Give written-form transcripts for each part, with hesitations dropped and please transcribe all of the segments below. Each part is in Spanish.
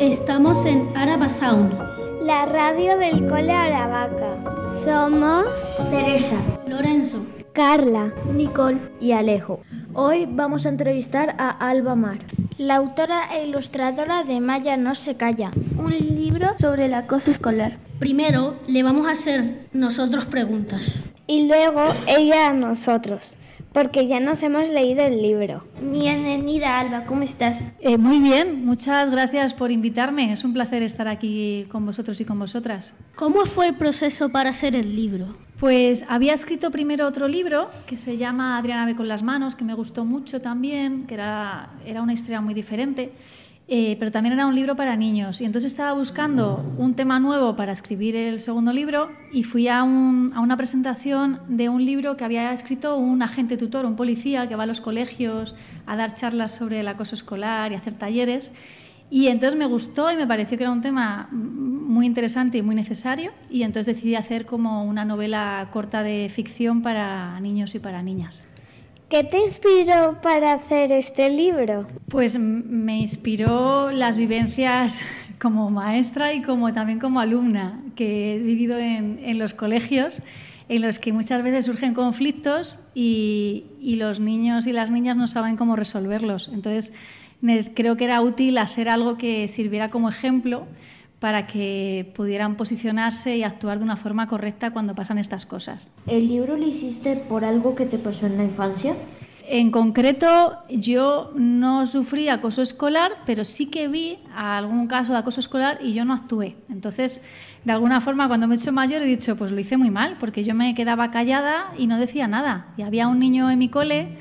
Estamos en Araba Sound, la radio del Cole Aravaca. Somos Teresa, Lorenzo, Carla, Nicole y Alejo. Hoy vamos a entrevistar a Alba Mar, la autora e ilustradora de Maya no se calla, un libro sobre el acoso escolar. Primero le vamos a hacer nosotros preguntas. Y luego ella a nosotros, porque ya nos hemos leído el libro. Bienvenida, Alba, ¿cómo estás? Muy bien, muchas gracias por invitarme. Es un placer estar aquí con vosotros y con vosotras. ¿Cómo fue el proceso para hacer el libro? Pues había escrito primero otro libro que se llama Adriana ve con las manos, que me gustó mucho también, que era una historia muy diferente. Pero también era un libro para niños y entonces estaba buscando un tema nuevo para escribir el segundo libro y fui a una presentación de un libro que había escrito un agente tutor, un policía que va a los colegios a dar charlas sobre el acoso escolar y hacer talleres, y entonces me gustó y me pareció que era un tema muy interesante y muy necesario, y entonces decidí hacer como una novela corta de ficción para niños y para niñas. ¿Qué te inspiró para hacer este libro? Pues me inspiró las vivencias como maestra y también como alumna, que he vivido en los colegios, en los que muchas veces surgen conflictos y los niños y las niñas no saben cómo resolverlos. Entonces creo que era útil hacer algo que sirviera como ejemplo para que pudieran posicionarse y actuar de una forma correcta cuando pasan estas cosas. ¿El libro lo hiciste por algo que te pasó en la infancia? En concreto, yo no sufrí acoso escolar, pero sí que vi algún caso de acoso escolar y yo no actué. Entonces, de alguna forma, cuando me he hecho mayor, he dicho, pues lo hice muy mal, porque yo me quedaba callada y no decía nada. Y había un niño en mi cole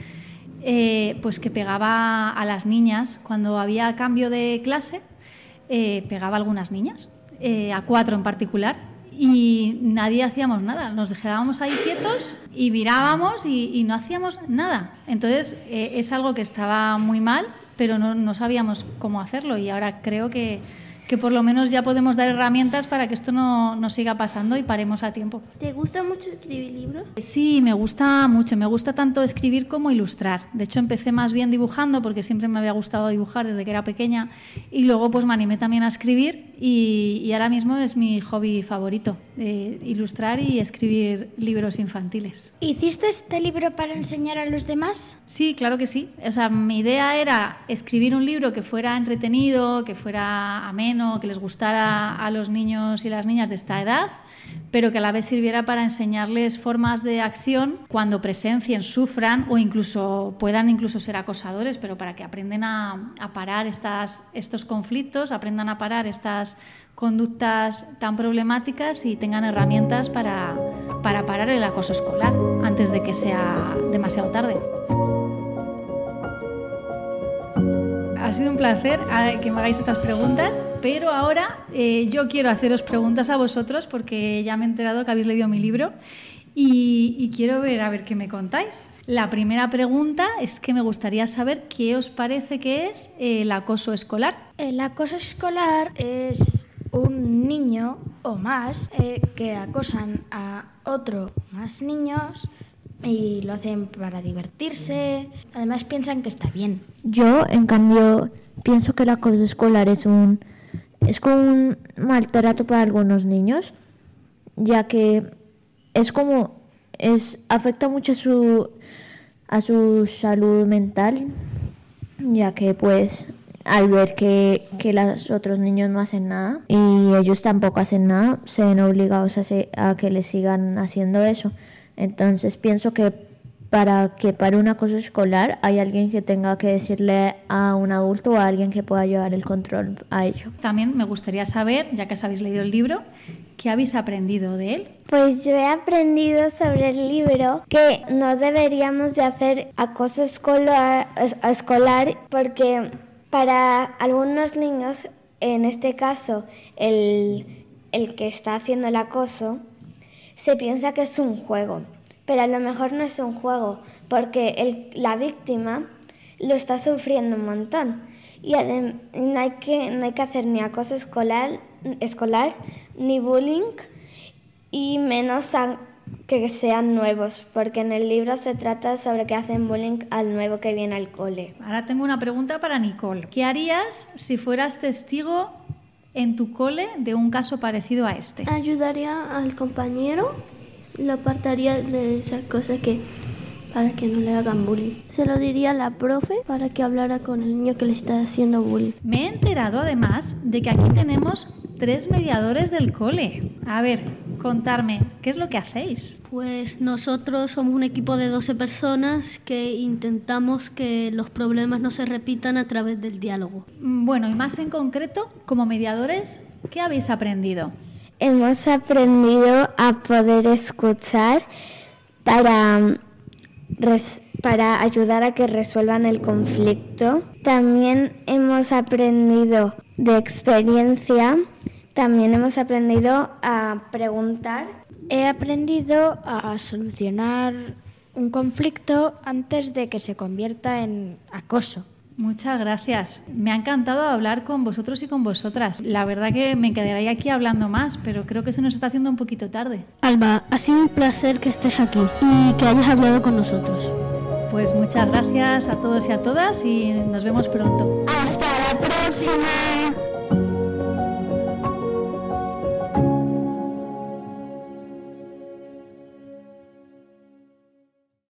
pues que pegaba a las niñas. Cuando había cambio de clase, pegaba a algunas niñas, a 4 en particular. Y nadie hacíamos nada, nos dejábamos ahí quietos y mirábamos y no hacíamos nada. Entonces es algo que estaba muy mal, pero no sabíamos cómo hacerlo, y ahora creo que por lo menos ya podemos dar herramientas para que esto no siga pasando y paremos a tiempo. ¿Te gusta mucho escribir libros? Sí, me gusta mucho, me gusta tanto escribir como ilustrar. De hecho, empecé más bien dibujando porque siempre me había gustado dibujar desde que era pequeña, y luego pues me animé también a escribir y ahora mismo es mi hobby favorito, ilustrar y escribir libros infantiles. ¿Hiciste este libro para enseñar a los demás? Sí, claro que sí. O sea, mi idea era escribir un libro que fuera entretenido, que fuera ameno, que les gustara a los niños y las niñas de esta edad, pero que a la vez sirviera para enseñarles formas de acción cuando presencien, sufran o puedan ser acosadores, pero para que aprendan a parar estos conflictos, aprendan a parar estas conductas tan problemáticas y tengan herramientas para parar el acoso escolar antes de que sea demasiado tarde. Ha sido un placer que me hagáis estas preguntas, pero ahora yo quiero haceros preguntas a vosotros porque ya me he enterado que habéis leído mi libro y quiero ver a ver qué me contáis. La primera pregunta es que me gustaría saber qué os parece que es el acoso escolar. El acoso escolar es un niño o más que acosan a otro más niños y lo hacen para divertirse. Además piensan que está bien. Yo, en cambio, pienso que el acoso escolar es como un maltrato para algunos niños, ya que afecta mucho a su salud mental, ya que pues al ver que los otros niños no hacen nada y ellos tampoco hacen nada, se ven obligados a que les sigan haciendo eso. Entonces pienso que para un acoso escolar hay alguien que tenga que decirle a un adulto o a alguien que pueda llevar el control a ello. También me gustaría saber, ya que os habéis leído el libro, ¿qué habéis aprendido de él? Pues yo he aprendido sobre el libro que no deberíamos de hacer acoso escolar porque para algunos niños, en este caso el que está haciendo el acoso, se piensa que es un juego, pero a lo mejor no es un juego, porque la víctima lo está sufriendo un montón y no hay que hacer ni acoso escolar ni bullying, y menos que sean nuevos, porque en el libro se trata sobre que hacen bullying al nuevo que viene al cole. Ahora tengo una pregunta para Nicole. ¿Qué harías si fueras testigo en tu cole de un caso parecido a este? Ayudaría al compañero, lo apartaría de esas cosas para que no le hagan bullying. Se lo diría a la profe para que hablara con el niño que le está haciendo bullying. Me he enterado además de que aquí tenemos 3 mediadores del cole. A ver, contarme, ¿qué es lo que hacéis? Pues nosotros somos un equipo de 12 personas que intentamos que los problemas no se repitan a través del diálogo. Bueno, y más en concreto, como mediadores, ¿qué habéis aprendido? Hemos aprendido a poder escuchar para ayudar a que resuelvan el conflicto. También hemos aprendido de experiencia, también hemos aprendido a preguntar. He aprendido a solucionar un conflicto antes de que se convierta en acoso. Muchas gracias. Me ha encantado hablar con vosotros y con vosotras. La verdad que me quedaría aquí hablando más, pero creo que se nos está haciendo un poquito tarde. Alba, ha sido un placer que estés aquí y que hayas hablado con nosotros. Pues muchas gracias a todos y a todas y nos vemos pronto. ¡Hasta la próxima!